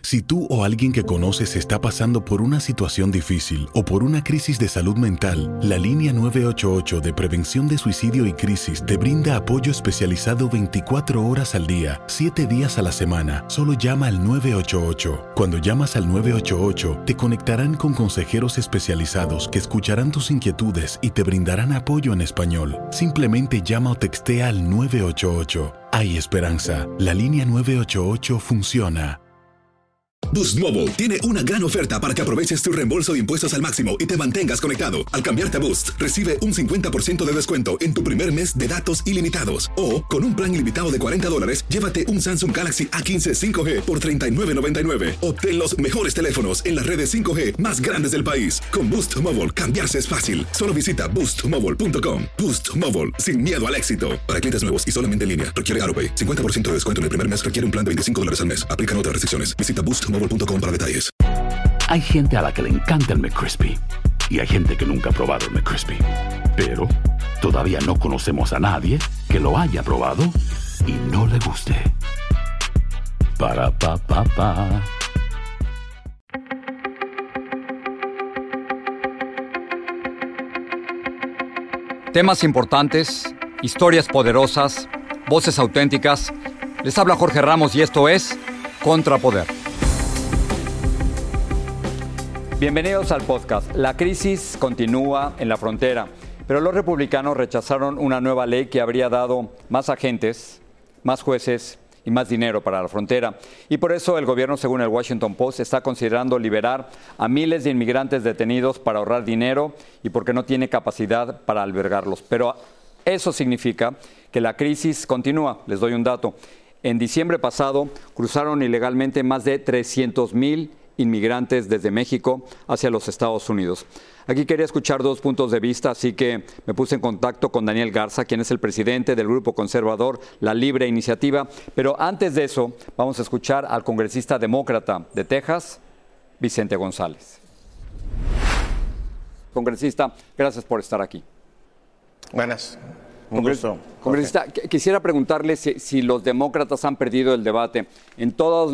Si tú o alguien que conoces está pasando por una situación difícil o por una crisis de salud mental, la línea 988 de prevención de suicidio y crisis te brinda apoyo especializado 24 horas al día, 7 días a la semana. Solo llama al 988. Cuando llamas al 988, te conectarán con consejeros especializados que escucharán tus inquietudes y te brindarán apoyo en español. Simplemente llama o textea al 988. Hay esperanza. La línea 988 funciona. Boost Mobile tiene una gran oferta para que aproveches tu reembolso de impuestos al máximo y te mantengas conectado. Al cambiarte a Boost, recibe un 50% de descuento en tu primer mes de datos ilimitados. O, con un plan ilimitado de $40, llévate un Samsung Galaxy A15 5G por $39.99. Obtén los mejores teléfonos en las redes 5G más grandes del país. Con Boost Mobile, cambiarse es fácil. Solo visita boostmobile.com. Boost Mobile, sin miedo al éxito. Para clientes nuevos y solamente en línea, requiere AutoPay. 50% de descuento en el primer mes requiere un plan de $25 al mes. Aplican otras restricciones. Visita boostmobile.com para detalles. Hay gente a la que le encanta el McCrispy y hay gente que nunca ha probado el McCrispy. Pero todavía no conocemos a nadie que lo haya probado y no le guste. Para pa pa pa. Temas importantes, historias poderosas, voces auténticas. Les habla Jorge Ramos y esto es Contrapoder. Bienvenidos al podcast. La crisis continúa en la frontera, pero los republicanos rechazaron una nueva ley que habría dado más agentes, más jueces y más dinero para la frontera. Y por eso el gobierno, según el Washington Post, está considerando liberar a miles de inmigrantes detenidos para ahorrar dinero y porque no tiene capacidad para albergarlos. Pero eso significa que la crisis continúa. Les doy un dato. En diciembre pasado cruzaron ilegalmente más de 300,000 inmigrantes desde México hacia los Estados Unidos. Aquí quería escuchar dos puntos de vista, así que me puse en contacto con Daniel Garza, quien es el presidente del grupo conservador La Libre Iniciativa. Pero antes de eso, vamos a escuchar al congresista demócrata de Texas, Vicente González. Congresista, gracias por estar aquí. Buenas. Un gusto. Congresista, quisiera preguntarle si los demócratas han perdido el debate. En todas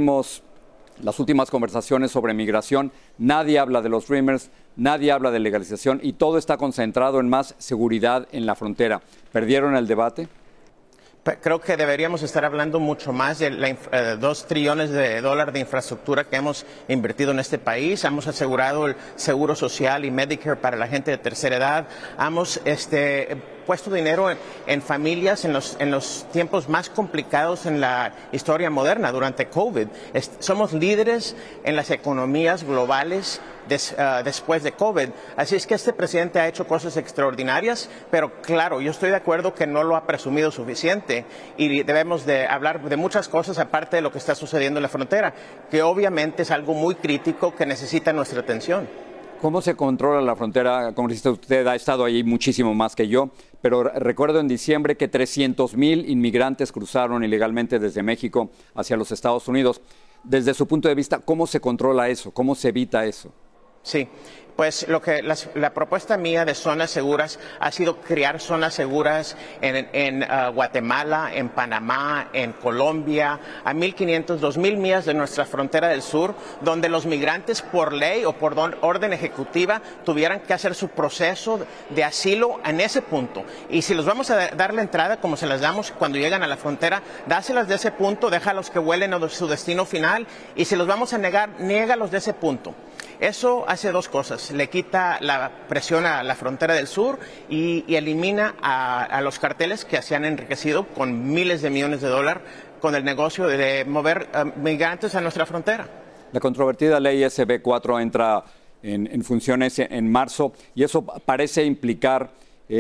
las últimas conversaciones sobre migración, nadie habla de los Dreamers, nadie habla de legalización y todo está concentrado en más seguridad en la frontera. ¿Perdieron el debate? Creo que deberíamos estar hablando mucho más de $2 trillones de infraestructura que hemos invertido en este país. Hemos asegurado el seguro social y Medicare para la gente de tercera edad. Hemos puesto dinero en familias en los tiempos más complicados en la historia moderna durante COVID. Somos líderes en las economías globales después de COVID. Así es que este presidente ha hecho cosas extraordinarias, pero claro, yo estoy de acuerdo que no lo ha presumido suficiente y debemos de hablar de muchas cosas aparte de lo que está sucediendo en la frontera, que obviamente es algo muy crítico que necesita nuestra atención. ¿Cómo se controla la frontera? Congresista, usted ha estado ahí muchísimo más que yo, pero recuerdo en diciembre que 300,000 inmigrantes cruzaron ilegalmente desde México hacia los Estados Unidos. Desde su punto de vista, ¿cómo se controla eso? ¿Cómo se evita eso? Sí, pues la propuesta mía de zonas seguras ha sido crear zonas seguras en Guatemala, en Panamá, en Colombia, a 1,500, 2,000 millas de nuestra frontera del sur, donde los migrantes por ley o por orden ejecutiva tuvieran que hacer su proceso de asilo en ese punto. Y si los vamos a dar la entrada como se las damos cuando llegan a la frontera, dáselas de ese punto, déjalos que vuelen a su destino final, y si los vamos a negar, niégalos de ese punto. Eso hace dos cosas, le quita la presión a la frontera del sur y elimina a los carteles que se han enriquecido con miles de millones de dólares con el negocio de mover migrantes a nuestra frontera. La controvertida ley SB 4 entra en funciones en marzo y eso parece implicar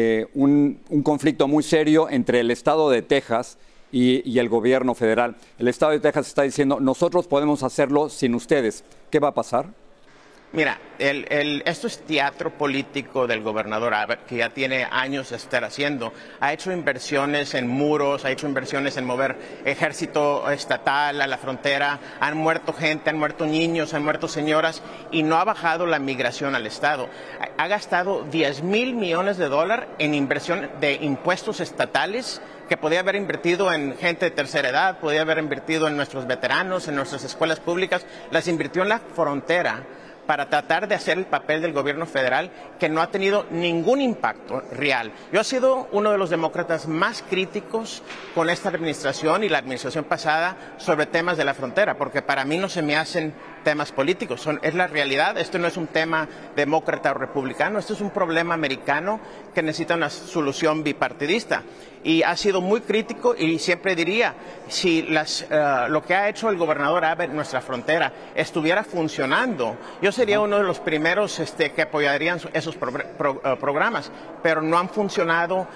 un conflicto muy serio entre el estado de Texas y el gobierno federal. El estado de Texas está diciendo, nosotros podemos hacerlo sin ustedes. ¿Qué va a pasar? Mira, esto es teatro político del gobernador Abbott, que ya tiene años de estar haciendo. Ha hecho inversiones en muros, ha hecho inversiones en mover ejército estatal a la frontera, han muerto gente, han muerto niños, han muerto señoras y no ha bajado la migración al estado. Ha gastado $10,000 millones en inversión de impuestos estatales que podía haber invertido en gente de tercera edad, podía haber invertido en nuestros veteranos, en nuestras escuelas públicas, las invirtió en la frontera para tratar de hacer el papel del gobierno federal, que no ha tenido ningún impacto real. Yo he sido uno de los demócratas más críticos con esta administración y la administración pasada sobre temas de la frontera, porque para mí no se me hacen temas políticos, es la realidad. Esto no es un tema demócrata o republicano, esto es un problema americano que necesita una solución bipartidista. Y ha sido muy crítico, y siempre diría, si lo que ha hecho el gobernador Abbott en nuestra frontera estuviera funcionando, yo sería uno de los primeros que apoyarían esos programas, pero no han funcionado.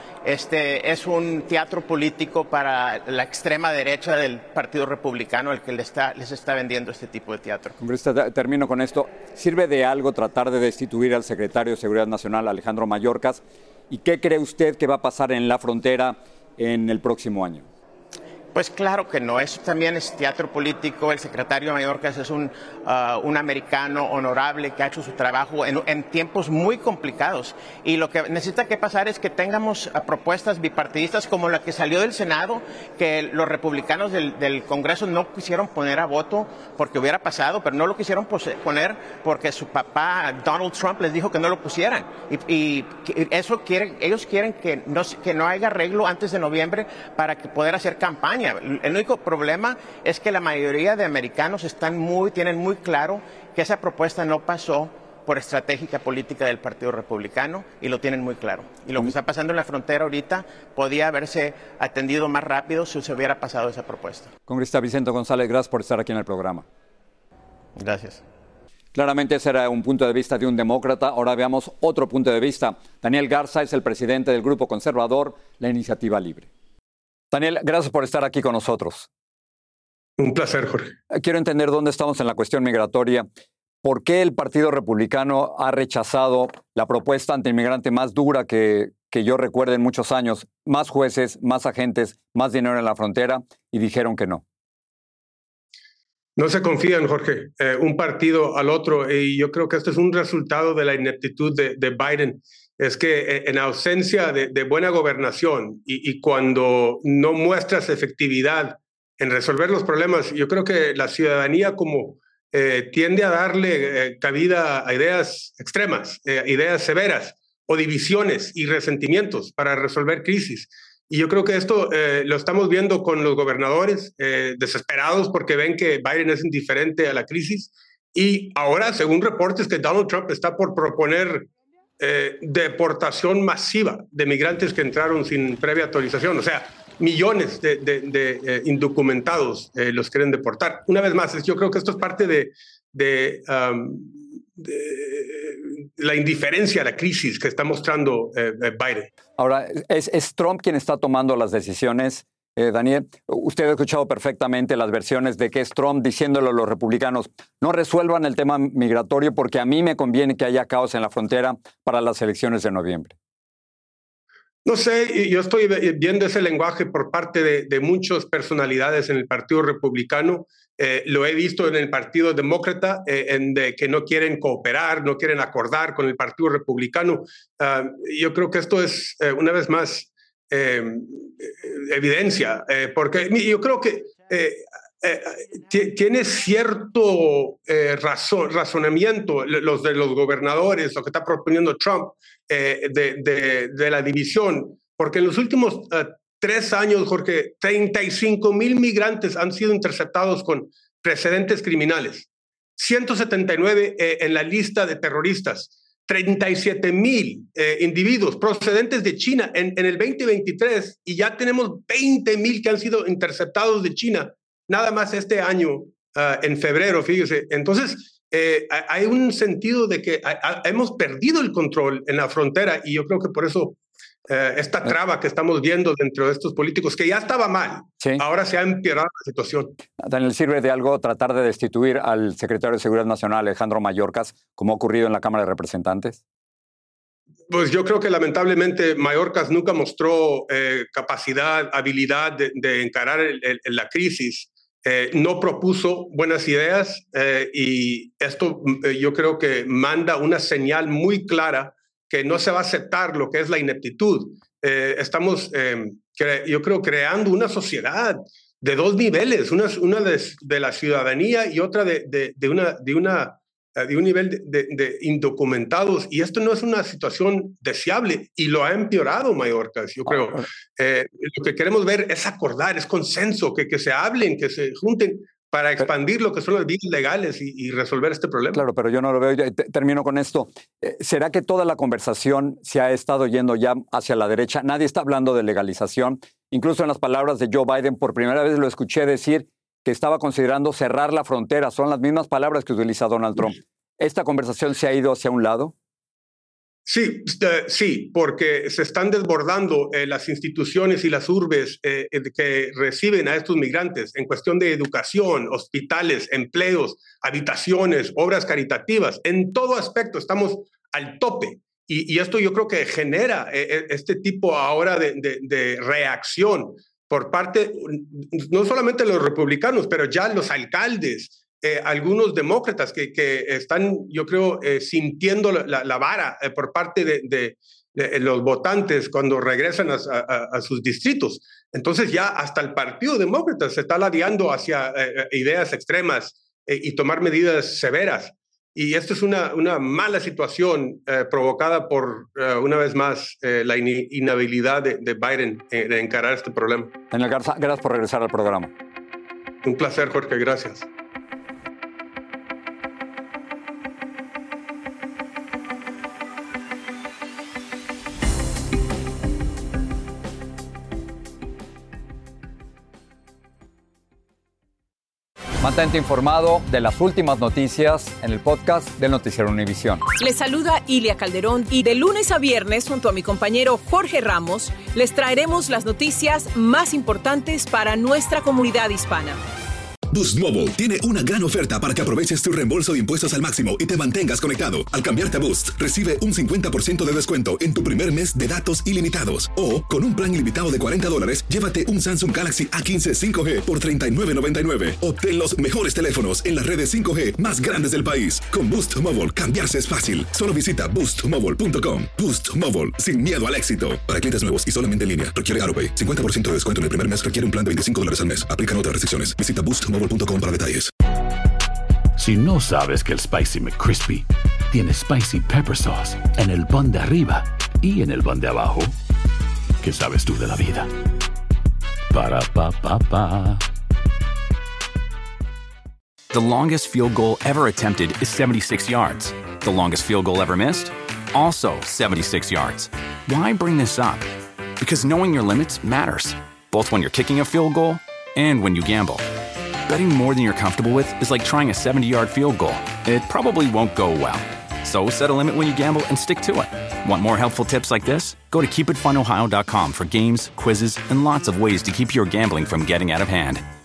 Es un teatro político para la extrema derecha del Partido Republicano el que les está vendiendo este tipo de teatro. Congresista, termino con esto. ¿Sirve de algo tratar de destituir al secretario de Seguridad Nacional, Alejandro Mayorkas? ¿Y qué cree usted que va a pasar en la frontera en el próximo año? Pues claro que no, eso también es teatro político. El secretario Mayorkas es un americano honorable que ha hecho su trabajo en tiempos muy complicados, y lo que necesita que pasar es que tengamos propuestas bipartidistas como la que salió del Senado, que los republicanos del Congreso no quisieron poner a voto porque hubiera pasado, pero no lo quisieron poner porque su papá Donald Trump les dijo que no lo pusieran, y ellos quieren que no haya arreglo antes de noviembre para poder hacer campaña. El único problema es que la mayoría de americanos tienen muy claro que esa propuesta no pasó por estratégica política del Partido Republicano, y lo tienen muy claro. Y lo que está pasando en la frontera ahorita podía haberse atendido más rápido si se hubiera pasado esa propuesta. Congresista Vicente González, gracias por estar aquí en el programa. Gracias. Claramente ese era un punto de vista de un demócrata. Ahora veamos otro punto de vista. Daniel Garza es el presidente del grupo conservador La Iniciativa Libre. Daniel, gracias por estar aquí con nosotros. Un placer, Jorge. Quiero entender dónde estamos en la cuestión migratoria. ¿Por qué el Partido Republicano ha rechazado la propuesta antiinmigrante más dura que yo recuerde en muchos años? Más jueces, más agentes, más dinero en la frontera, y dijeron que no. No se confían, Jorge, un partido al otro, y yo creo que esto es un resultado de la ineptitud de Biden. Es que en ausencia de buena gobernación y cuando no muestras efectividad en resolver los problemas, yo creo que la ciudadanía tiende a darle cabida a ideas extremas, ideas severas o divisiones y resentimientos para resolver crisis. Y yo creo que esto lo estamos viendo con los gobernadores desesperados porque ven que Biden es indiferente a la crisis. Y ahora, según reportes, que Donald Trump está por proponer deportación masiva de migrantes que entraron sin previa autorización. O sea, millones de indocumentados los quieren deportar. Una vez más, yo creo que esto es parte de la indiferencia a la crisis que está mostrando Biden. Ahora, ¿es Trump quien está tomando las decisiones? Daniel, usted ha escuchado perfectamente las versiones de que es Trump diciéndole a los republicanos: no resuelvan el tema migratorio porque a mí me conviene que haya caos en la frontera para las elecciones de noviembre. No sé, yo estoy viendo ese lenguaje por parte de muchas personalidades en el Partido Republicano. Lo he visto en el Partido Demócrata, que no quieren cooperar, no quieren acordar con el Partido Republicano. Yo creo que esto es, una vez más, evidencia, porque yo creo que tiene cierto razonamiento los de los gobernadores, lo que está proponiendo Trump, de la división, porque en los últimos 3 años, Jorge, 35,000 migrantes han sido interceptados con precedentes criminales, 179 en la lista de terroristas, 37,000 individuos procedentes de China en el 2023, y ya tenemos 20,000 que han sido interceptados de China, nada más este año, en febrero, fíjese. Entonces, hay un sentido de que hemos perdido el control en la frontera, y yo creo que por eso esta traba que estamos viendo dentro de estos políticos, que ya estaba mal, sí, ahora se ha empeorado la situación. Daniel, ¿sirve de algo tratar de destituir al secretario de Seguridad Nacional, Alejandro Mayorkas, como ha ocurrido en la Cámara de Representantes? Pues yo creo que lamentablemente Mayorkas nunca mostró capacidad, habilidad de encarar la crisis. No propuso buenas ideas, y esto yo creo que manda una señal muy clara que no se va a aceptar lo que es la ineptitud estamos, yo creo, creando una sociedad de dos niveles, una de la ciudadanía y otra de un nivel de indocumentados, y esto no es una situación deseable y lo ha empeorado Mayorkas, yo creo. Lo que queremos ver es acordar, es consenso, que se hablen, que se junten para expandir lo que son las vías legales y resolver este problema. Claro, pero yo no lo veo. Termino con esto. ¿Será que toda la conversación se ha estado yendo ya hacia la derecha? Nadie está hablando de legalización. Incluso en las palabras de Joe Biden, por primera vez lo escuché decir que estaba considerando cerrar la frontera. Son las mismas palabras que utiliza Donald Trump. ¿Esta conversación se ha ido hacia un lado? Sí, porque se están desbordando las instituciones y las urbes que reciben a estos migrantes en cuestión de educación, hospitales, empleos, habitaciones, obras caritativas. En todo aspecto estamos al tope. Y esto yo creo que genera este tipo ahora de reacción por parte, no solamente de los republicanos, pero ya los alcaldes, algunos demócratas que están, yo creo, sintiendo la vara por parte de los votantes cuando regresan a sus distritos. Entonces ya hasta el Partido Demócrata se está ladeando hacia ideas extremas y tomar medidas severas. Y esto es una mala situación provocada por, una vez más, la inhabilidad de Biden de encarar este problema. Daniel Garza, gracias por regresar al programa. Un placer, Jorge, gracias. Mantente informado de las últimas noticias en el podcast del Noticiero Univisión. Les saluda Ilia Calderón y de lunes a viernes, junto a mi compañero Jorge Ramos, les traeremos las noticias más importantes para nuestra comunidad hispana. Boost Mobile tiene una gran oferta para que aproveches tu reembolso de impuestos al máximo y te mantengas conectado. Al cambiarte a Boost, recibe un 50% de descuento en tu primer mes de datos ilimitados. O, con un plan ilimitado de $40, llévate un Samsung Galaxy A15 5G por $39.99. Obtén los mejores teléfonos en las redes 5G más grandes del país. Con Boost Mobile, cambiarse es fácil. Solo visita boostmobile.com. Boost Mobile, sin miedo al éxito. Para clientes nuevos y solamente en línea, requiere AutoPay. 50% de descuento en el primer mes requiere un plan de $25 al mes. Aplican otras restricciones. Visita boostmobile.com para detalles. Si no sabes que el Spicy McCrispy tiene Spicy Pepper Sauce en el pan de arriba y en el pan de abajo, ¿qué sabes tú de la vida? Para, pa, pa, pa. The longest field goal ever attempted is 76 yards. The longest field goal ever missed? Also 76 yards. Why bring this up? Because knowing your limits matters, both when you're kicking a field goal and when you gamble. Betting more than you're comfortable with is like trying a 70-yard field goal. It probably won't go well. So set a limit when you gamble and stick to it. Want more helpful tips like this? Go to keepitfunohio.com for games, quizzes, and lots of ways to keep your gambling from getting out of hand.